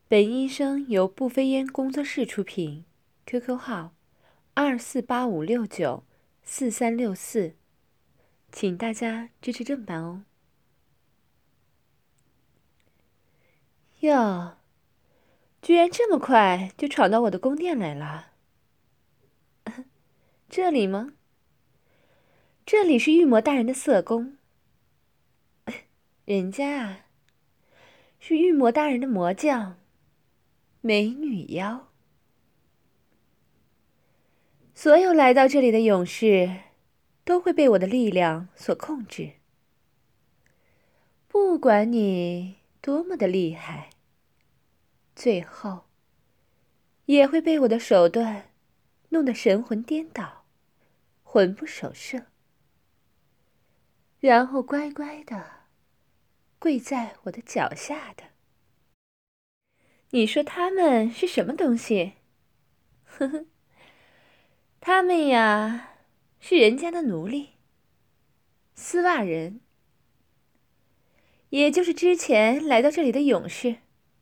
本音声由不飞烟工作室出品 ，QQ 号2485694364，请大家支持正版哦。哟，居然这么快就闯到我的宫殿来了？这里吗？这里是御魔大人的色宫。人家啊，是御魔大人的魔将，美女妖。所有来到这里的勇士，都会被我的力量所控制。不管你多么的厉害，最后也会被我的手段弄得神魂颠倒，魂不守舍，然后乖乖的跪在我的脚下的。你说他们是什么东西？呵呵，他们呀，是人家的奴隶，丝袜人，也就是之前来到这里的勇士。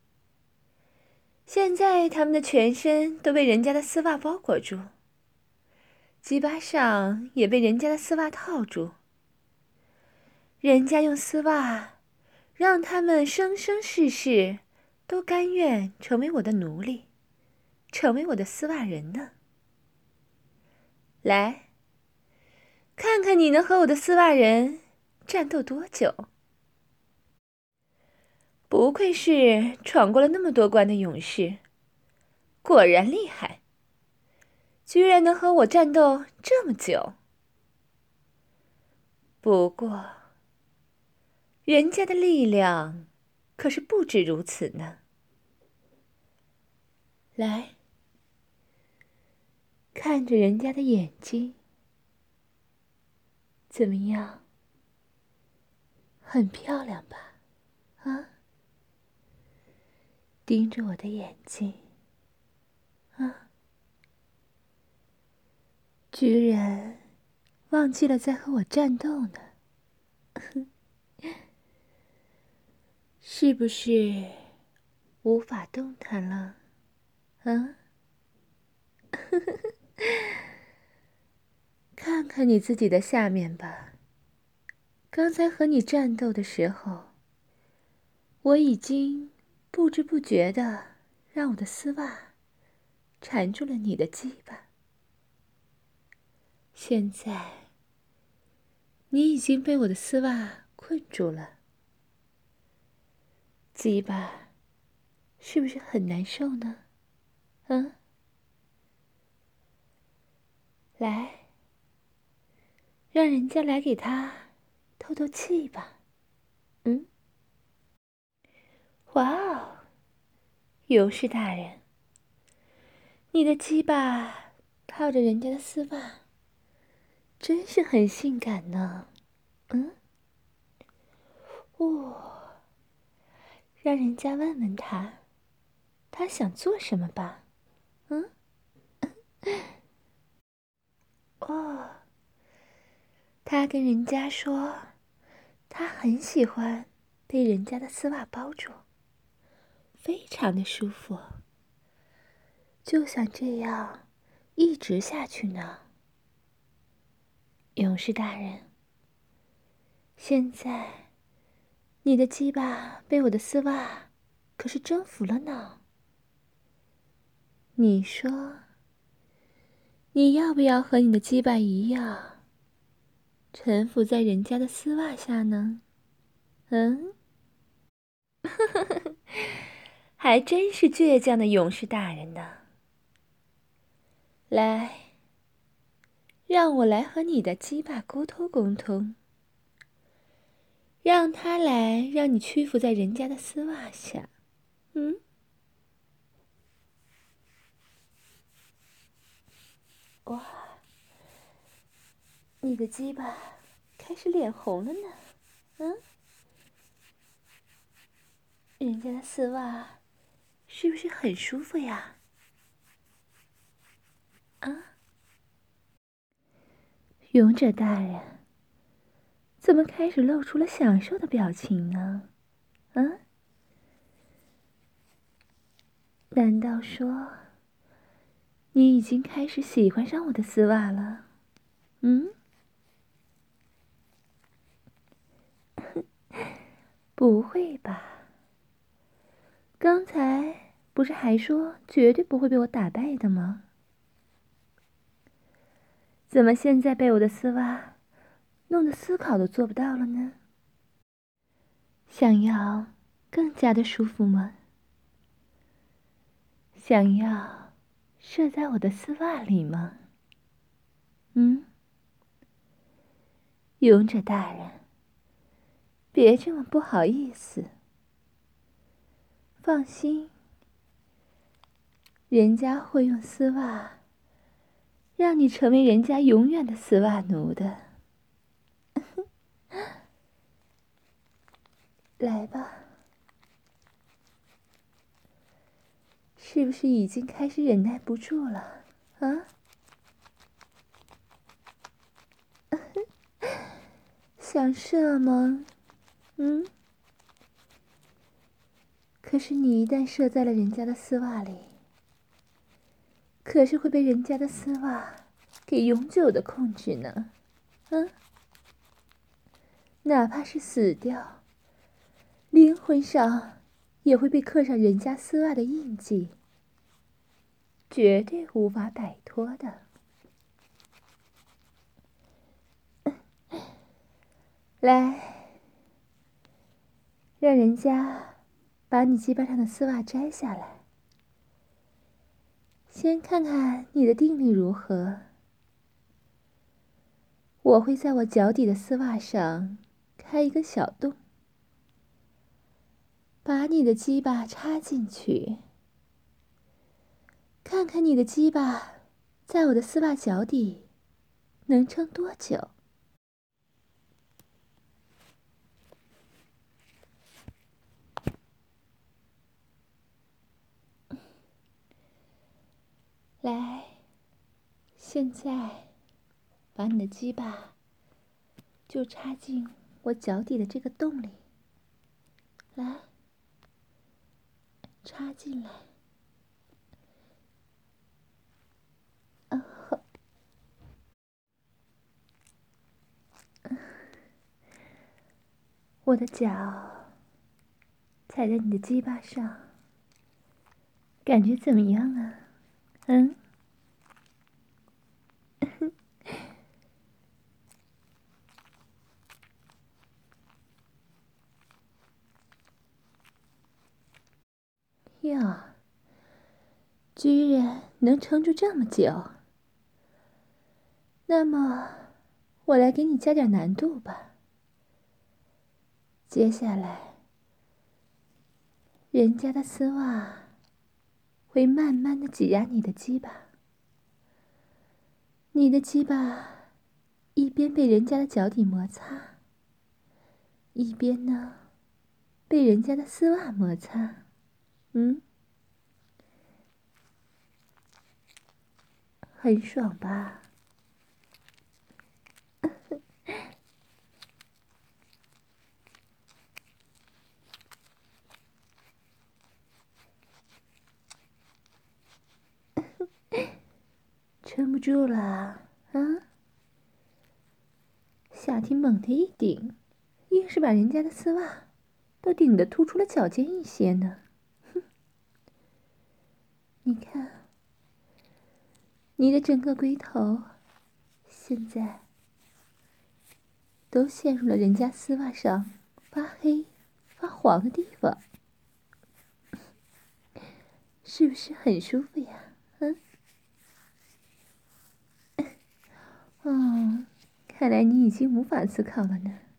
现在他们的全身都被人家的丝袜包裹住，鸡巴上也被人家的丝袜套住。人家用丝袜让他们生生世世都甘愿成为我的奴隶，成为我的丝袜人呢。来，看看你能和我的丝袜人战斗多久。不愧是闯过了那么多关的勇士，果然厉害，居然能和我战斗这么久。不过，人家的力量可是不止如此呢。来，看着人家的眼睛，怎么样？很漂亮吧？啊？盯着我的眼睛，啊？居然忘记了在和我战斗呢？是不是无法动弹了？啊？看看你自己的下面吧。刚才和你战斗的时候，我已经不知不觉的让我的丝袜缠住了你的鸡巴。现在，你已经被我的丝袜困住了，鸡巴是不是很难受呢？啊？来，让人家来给他透透气吧。嗯？哇哦，勇士大人，你的鸡巴套着人家的丝袜，真是很性感呢。嗯？哦，让人家问问他，他想做什么吧。嗯？哦，他跟人家说，他很喜欢被人家的丝袜包住，非常的舒服，就想这样一直下去呢。勇士大人，现在你的鸡巴被我的丝袜可是征服了呢。你说，你要不要和你的鸡巴一样，臣服在人家的丝袜下呢？嗯？还真是倔强的勇士大人呢。来，让我来和你的鸡巴沟通沟通，让他来让你屈服在人家的丝袜下。嗯？哇，你的鸡巴开始脸红了呢。嗯？人家的丝袜是不是很舒服呀？啊？勇者大人，怎么开始露出了享受的表情呢？啊？ 难道说你已经开始喜欢上我的丝袜了？嗯？不会吧？刚才不是还说绝对不会被我打败的吗？怎么现在被我的丝袜弄得思考都做不到了呢？想要更加的舒服吗？想要射在我的丝袜里吗？嗯？勇者大人，别这么不好意思。放心，人家会用丝袜让你成为人家永远的丝袜奴的。来吧，是不是已经开始忍耐不住了啊？想射吗？嗯？可是你一旦射在了人家的丝袜里，可是会被人家的丝袜给永久的控制呢。嗯？哪怕是死掉，灵魂上也会被刻上人家丝袜的印记，绝对无法摆脱的。来，让人家把你鸡巴上的丝袜摘下来，先看看你的定力如何。我会在我脚底的丝袜上开一个小洞，把你的鸡巴插进去，看看你的鸡巴在我的丝袜脚底能撑多久。来，现在把你的鸡巴就插进我脚底的这个洞里，来，插进来。我的脚踩在你的鸡巴上，感觉怎么样啊？嗯？哟，居然能撑住这么久。那么，我来给你加点难度吧。接下来，人家的丝袜会慢慢的挤压你的鸡巴，你的鸡巴一边被人家的脚底摩擦，一边呢被人家的丝袜摩擦。嗯？很爽吧？撑不住了啊？下体猛地一顶，硬是把人家的丝袜都顶得突出了脚尖一些呢。哼！你看，你的整个龟头现在都陷入了人家丝袜上发黑发黄的地方，是不是很舒服呀？哦，看来你已经无法思考了呢。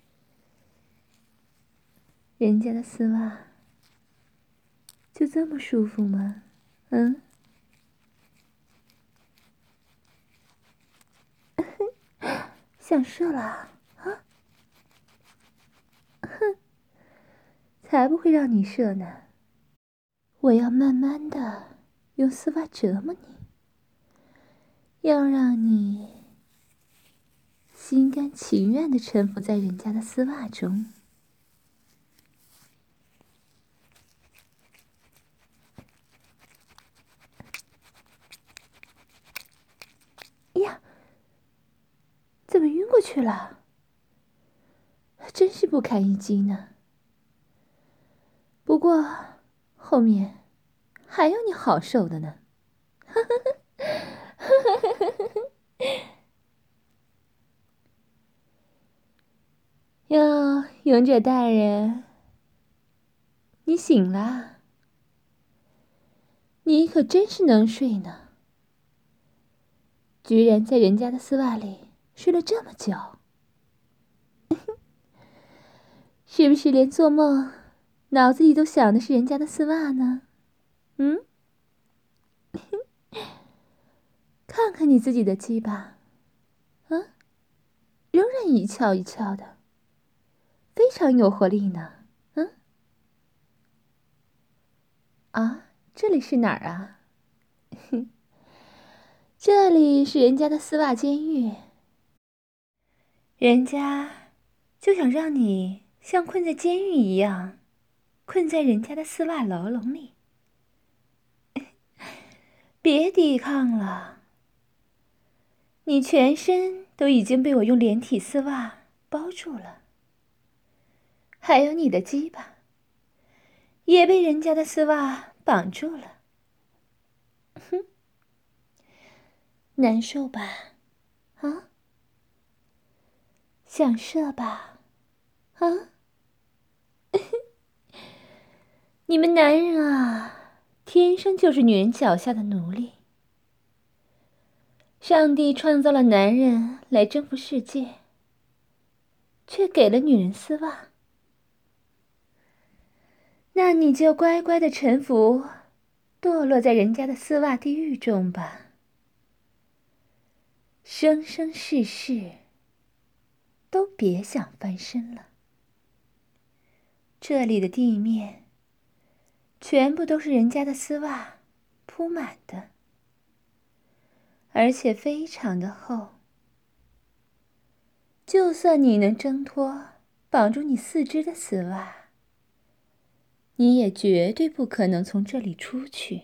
人家的丝袜就这么舒服吗？想射了啊？哼，才不会让你射呢！我要慢慢的用丝袜折磨你，要让你心甘情愿的臣服在人家的丝袜中。 过去了，真是不堪一击呢。不过后面还有你好受的呢。哟，勇者大人，你醒啦？你可真是能睡呢，居然在人家的丝袜里睡了这么久。是不是连做梦脑子里都想的是人家的丝袜呢？嗯，看看你自己的鸡巴，啊，仍然一翘一翘的，非常有活力呢。嗯，啊，这里是哪儿啊？这里是人家的丝袜监狱，人家就想让你像困在监狱一样，困在人家的丝袜牢笼里。别抵抗了，你全身都已经被我用连体丝袜包住了，还有你的鸡巴也被人家的丝袜绑住了。哼，难受吧？啊？想射吧？啊？你们男人啊，天生就是女人脚下的奴隶。上帝创造了男人来征服世界，却给了女人丝袜。那你就乖乖的臣服，堕落在人家的丝袜地狱中吧，生生世世都别想翻身了。这里的地面全部都是人家的丝袜铺满的，而且非常的厚。就算你能挣脱绑住你四肢的丝袜，你也绝对不可能从这里出去。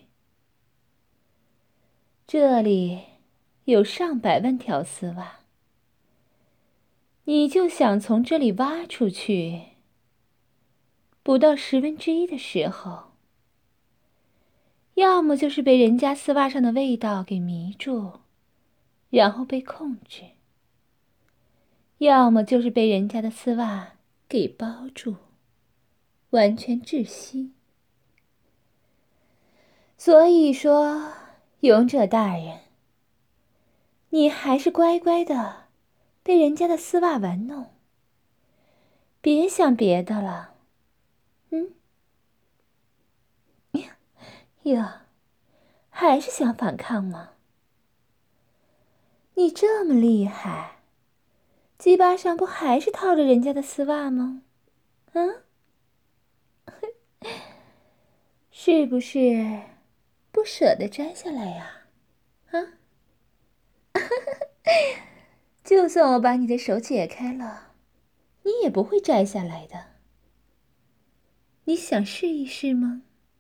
这里有上百万条丝袜，你就想从这里挖出去，不到1/10的时候，要么就是被人家丝袜上的味道给迷住，然后被控制，要么就是被人家的丝袜给包住，完全窒息。所以说，勇者大人，你还是乖乖的被人家的丝袜玩弄，别想别的了。嗯，哟，还是想反抗吗？你这么厉害，鸡巴上不还是套着人家的丝袜吗？嗯，是不是不舍得摘下来呀？啊，就算我把你的手解开了，你也不会摘下来的。你想试一试吗？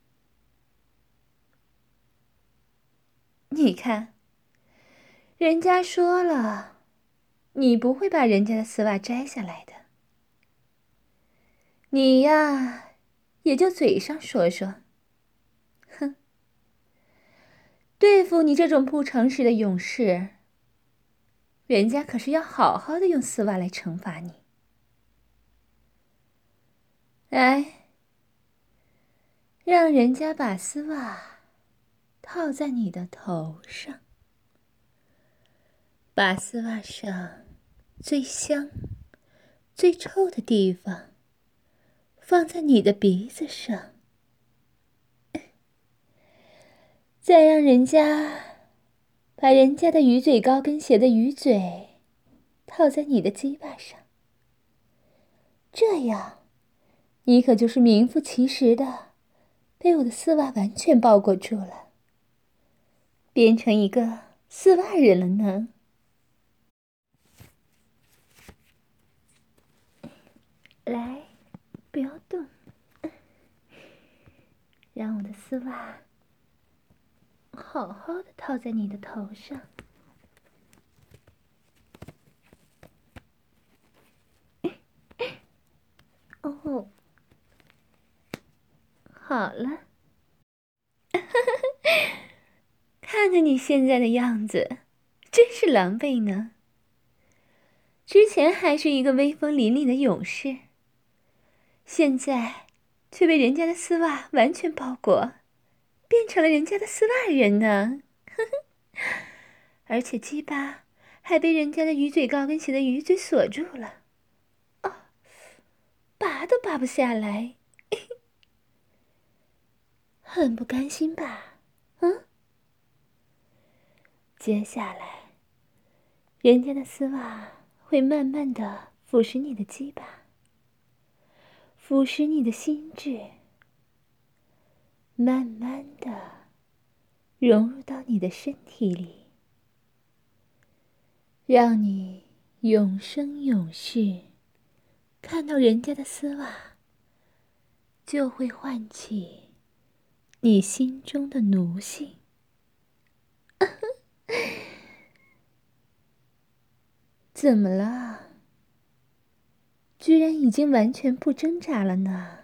你看，人家说了，你不会把人家的丝袜摘下来的。你呀，也就嘴上说说。哼，对付你这种不诚实的勇士，人家可是要好好的用丝袜来惩罚你。来，让人家把丝袜套在你的头上，把丝袜上最香、最臭的地方放在你的鼻子上，再让人家把人家的鱼嘴高跟鞋的鱼嘴套在你的鸡巴上，这样你可就是名副其实的被我的丝袜完全包裹住了，变成一个丝袜人了呢。来，不要动，让我的丝袜好好的套在你的头上。 好了，看看你现在的样子，真是狼狈呢。之前还是一个威风凛凛的勇士，现在却被人家的丝袜完全包裹，变成了人家的丝袜人呢。而且鸡巴还被人家的鱼嘴高跟鞋的鱼嘴锁住了，拔都拔不下来，很不甘心吧？接下来，人家的丝袜会慢慢的腐蚀你的鸡巴，腐蚀你的心智，慢慢的融入到你的身体里，让你永生永世看到人家的丝袜，就会唤起你心中的奴性。怎么了？居然已经完全不挣扎了呢？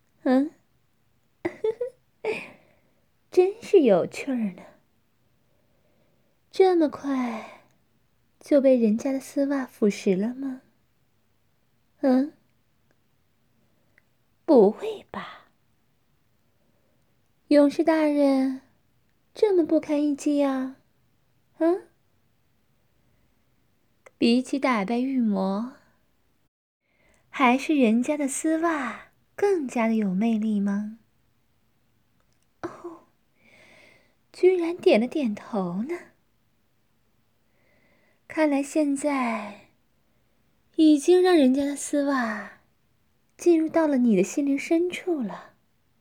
真是有趣儿呢。这么快就被人家的丝袜腐蚀了吗？不会吧？勇士大人这么不堪一击啊？比起打败御魔，还是人家的丝袜更加的有魅力吗？哦，居然点了点头呢。看来现在已经让人家的丝袜进入到了你的心灵深处了，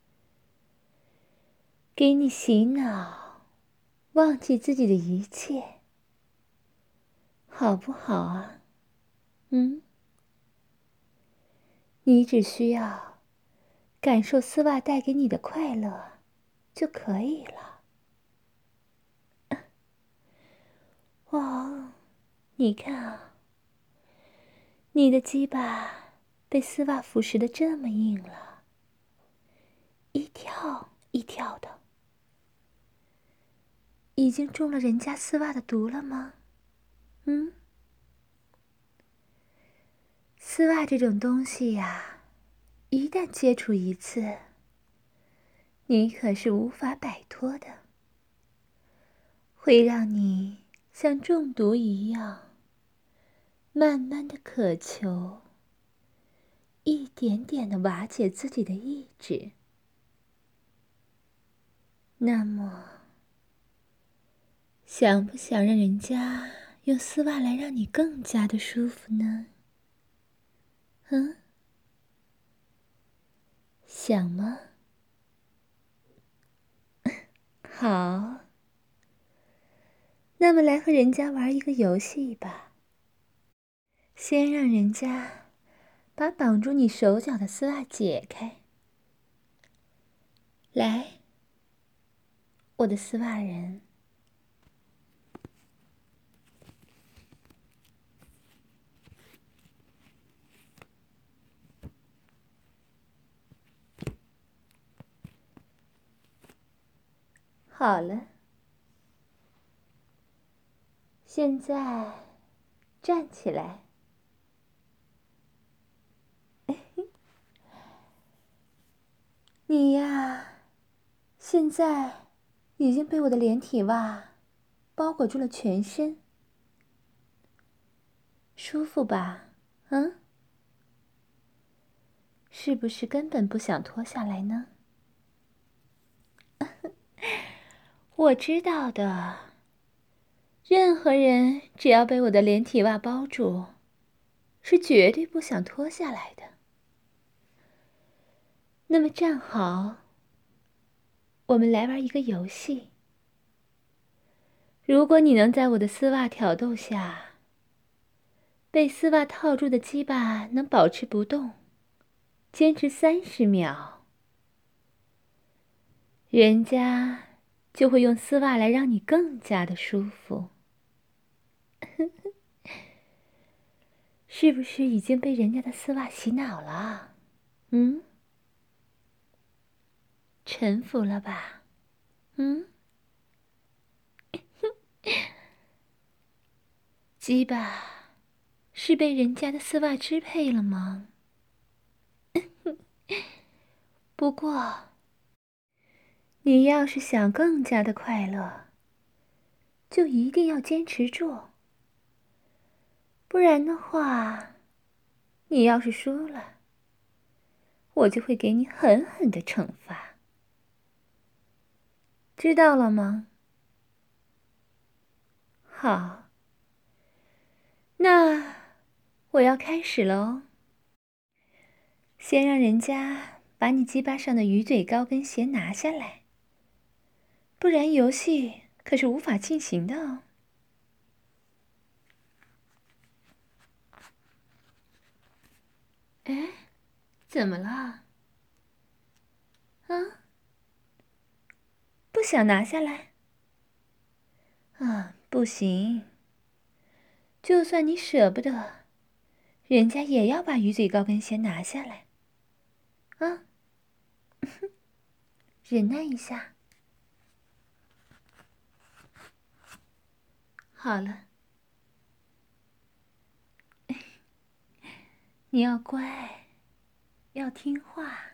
给你洗脑，忘记自己的一切，好不好啊？你只需要感受丝袜带给你的快乐就可以了。哇，你看啊，你的鸡巴被丝袜腐蚀的这么硬了，一跳一跳的，已经中了人家丝袜的毒了吗？丝袜这种东西呀，一旦接触一次，你可是无法摆脱的，会让你像中毒一样，慢慢的渴求，一点点的瓦解自己的意志。那么，想不想让人家用丝袜来让你更加的舒服呢？想吗？好，那么来和人家玩一个游戏吧。先让人家把绑住你手脚的丝袜解开。来，我的丝袜人。好了，现在站起来。你呀，现在已经被我的连体袜包裹住了全身，舒服吧？是不是根本不想脱下来呢？我知道的，任何人只要被我的连体袜包住，是绝对不想脱下来的。那么站好，我们来玩一个游戏。如果你能在我的丝袜挑逗下，被丝袜套住的鸡巴能保持不动，坚持30秒，人家就会用丝袜来让你更加的舒服。是不是已经被人家的丝袜洗脑了？ 臣服了吧？嗯？鸡巴是被人家的丝袜支配了吗？不过，你要是想更加的快乐，就一定要坚持住。不然的话，你要是输了，我就会给你狠狠的惩罚。知道了吗？好，那我要开始了哦。先让人家把你鸡巴上的鱼嘴高跟鞋拿下来，不然游戏可是无法进行的哦。哎，怎么了？啊？不想拿下来？啊，不行。就算你舍不得，人家也要把鱼嘴高跟鞋拿下来。啊，忍耐一下。好了，你要乖，要听话。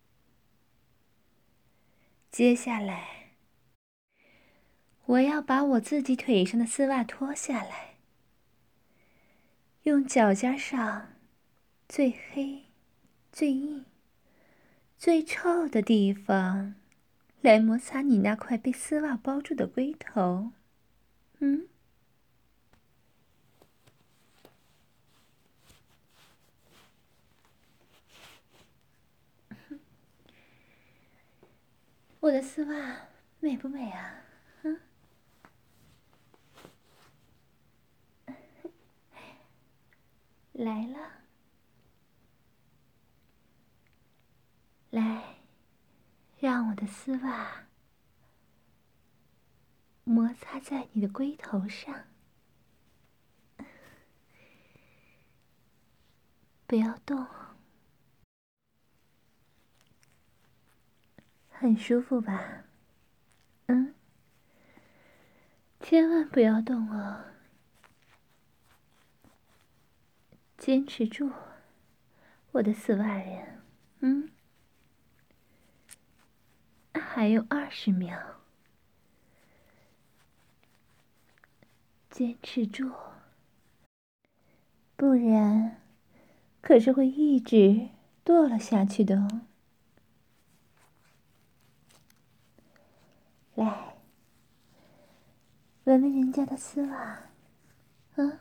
接下来，我要把我自己腿上的丝袜脱下来，用脚尖上最黑、最硬、最臭的地方来摩擦你那块被丝袜包住的龟头。嗯？我的丝袜美不美啊？嗯？来了，来，让我的丝袜摩擦在你的龟头上，不要动。很舒服吧？嗯？千万不要动哦，坚持住，我的丝袜人。嗯？还有20秒，坚持住，不然可是会一直堕落下去的哦。来，闻闻人家的丝袜，啊，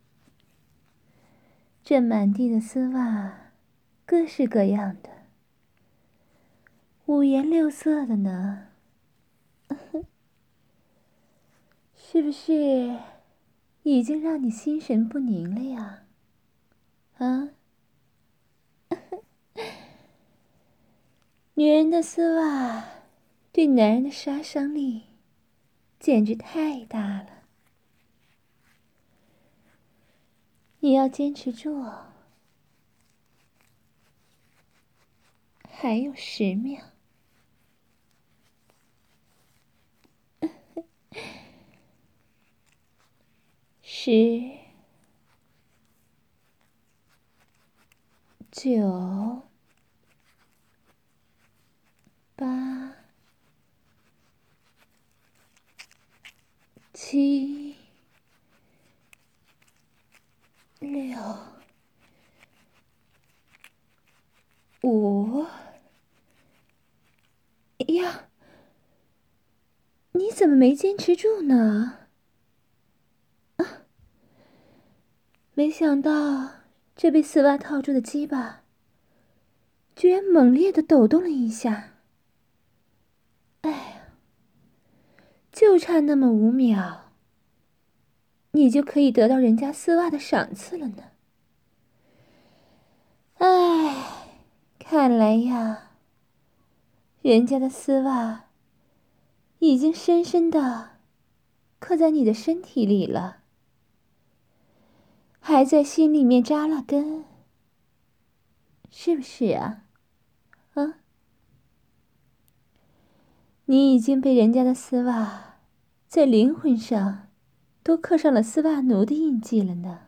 这满地的丝袜，各式各样的，五颜六色的呢，是不是已经让你心神不宁了呀？啊？女人的丝袜对男人的杀伤力简直太大了，你要坚持住哦。还有10秒。10、9、8、7、6、5。呀，你怎么没坚持住呢？啊，没想到这被丝袜套住的鸡巴，居然猛烈的抖动了一下。哎呀，就差那么5秒，你就可以得到人家丝袜的赏赐了呢。哎，看来呀，人家的丝袜已经深深的刻在你的身体里了，还在心里面扎了根，是不是啊？啊？ 你已经被人家的丝袜在灵魂上都刻上了丝袜奴的印记了呢。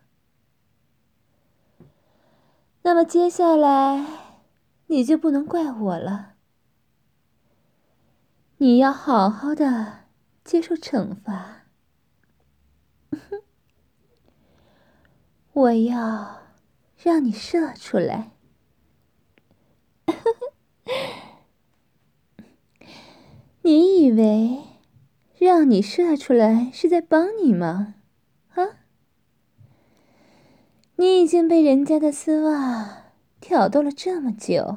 那么接下来你就不能怪我了，你要好好的接受惩罚。我要让你射出来。你以为让你射出来是在帮你吗？啊？你已经被人家的丝袜挑逗了这么久，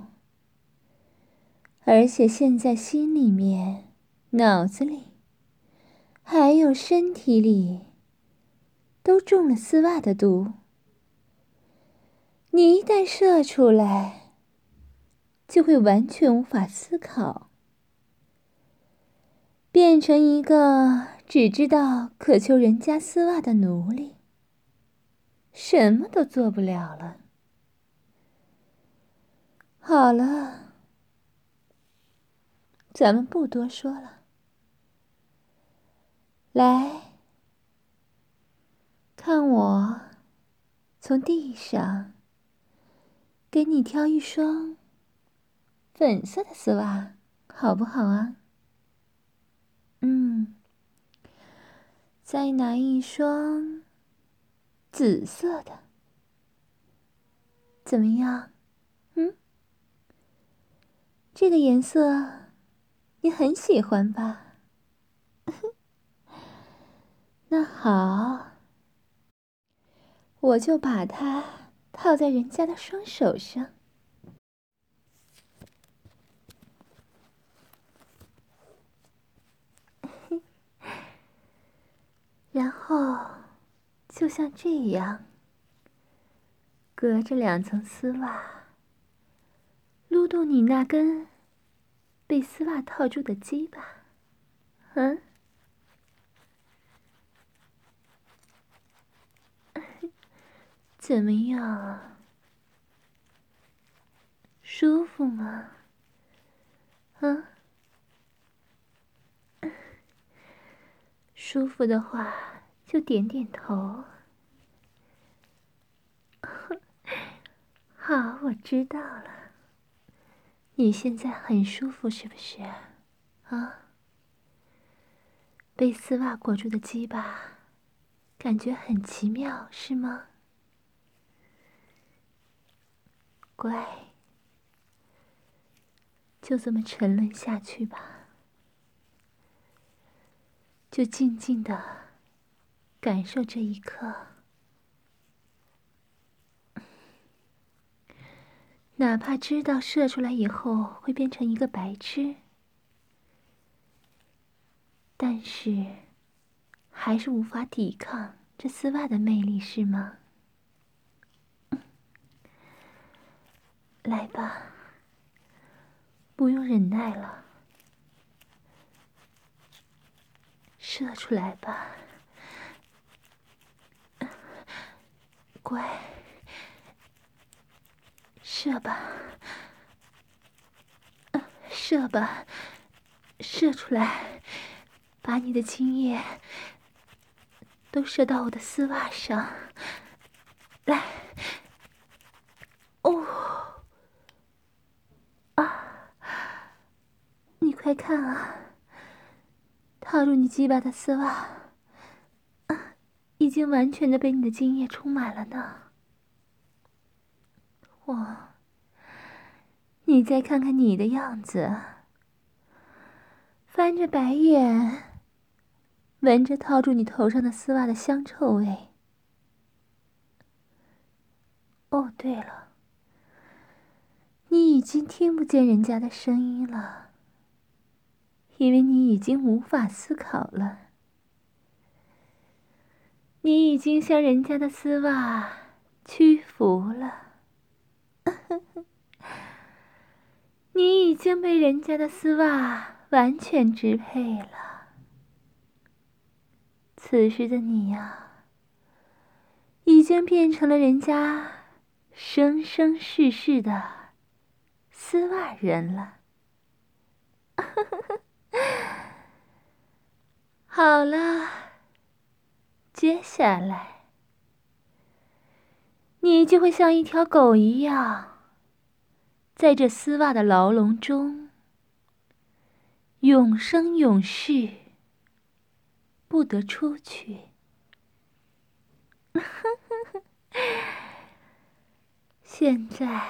而且现在心里面、脑子里，还有身体里，都中了丝袜的毒。你一旦射出来，就会完全无法思考，变成一个只知道渴求人家丝袜的奴隶，什么都做不了了。好了，咱们不多说了。来，看我从地上给你挑一双粉色的丝袜，好不好啊？再拿一双紫色的，怎么样？这个颜色你很喜欢吧？那好，我就把它套在人家的双手上。然后就像这样，隔着2层丝袜，撸动你那根被丝袜套住的鸡巴。怎么样？舒服吗？舒服的话就点点头。好，我知道了。你现在很舒服是不是？被丝袜裹住的鸡巴，感觉很奇妙，是吗？乖，就这么沉沦下去吧。就静静的感受这一刻。哪怕知道射出来以后会变成一个白痴，但是还是无法抵抗这丝袜的魅力，是吗？来吧，不用忍耐了，射出来吧，乖，射吧，射吧，射出来，把你的精液都射到我的丝袜上，来，你快看啊，套住你鸡巴的丝袜，已经完全的被你的精液充满了呢。你再看看你的样子，翻着白眼，闻着套住你头上的丝袜的香臭味。哦，对了，你已经听不见人家的声音了，因为你已经无法思考了。你已经向人家的丝袜屈服了。你已经被人家的丝袜完全支配了。此时的你呀，已经变成了人家生生世世的丝袜人了。 好了，接下来你就会像一条狗一样，在这丝袜的牢笼中，永生永世不得出去。现在，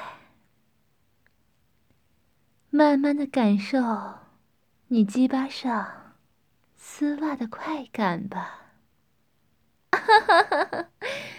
慢慢的感受你鸡巴上丝袜的快感吧。